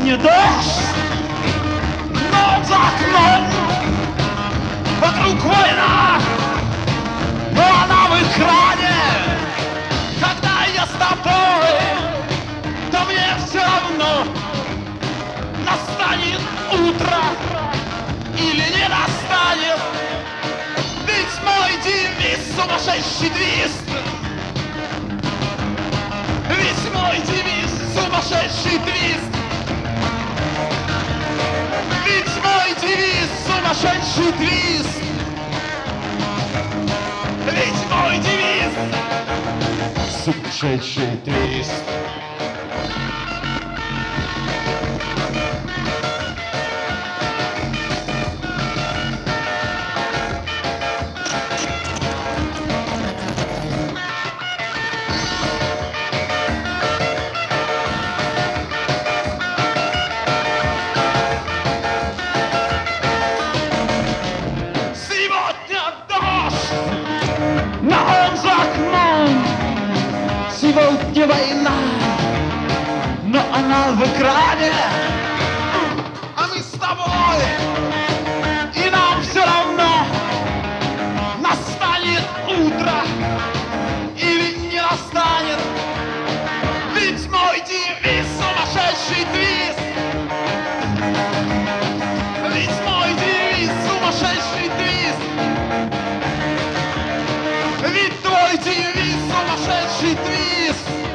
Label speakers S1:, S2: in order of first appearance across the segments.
S1: не дождь, но за окном вокруг война, но она в экране. Когда я с тобой, то мне все равно, настанет утро или не настанет. Ведь мой девиз — сумасшедший твист. Ведь мой девиз — сумасшедший твист. Ведь мой девиз — сумасшедший твист. Ведь мой девиз — сумасшедший твист. Сегодня война, но она в экране, а мы с тобой, и нам все равно, настанет утро или не настанет. Ведь мой девиз — сумасшедший твист. Ведь мой девиз — сумасшедший твист. Ведь твой девиз — сумасшедший твист.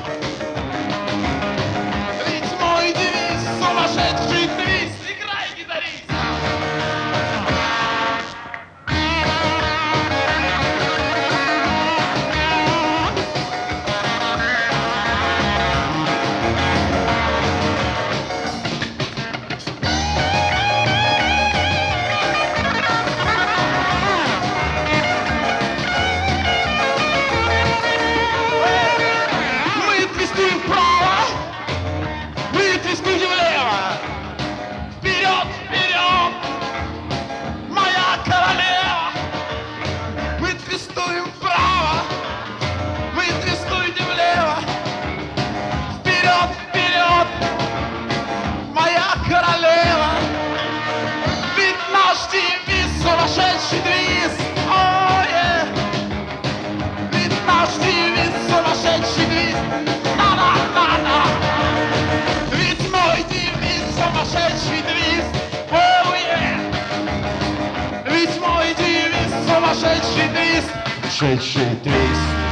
S1: Ведь мой девиз — сумасшедший твист. Играй, гитарист! Сумасшедший твист, oh, yeah. Ведь наш девиз — сумасшедший твист, на-на-на-на. Ведь мой девиз — сумасшедший твист, oh, yeah. Ведь мой девиз — сумасшедший твист, сумасшедший твист.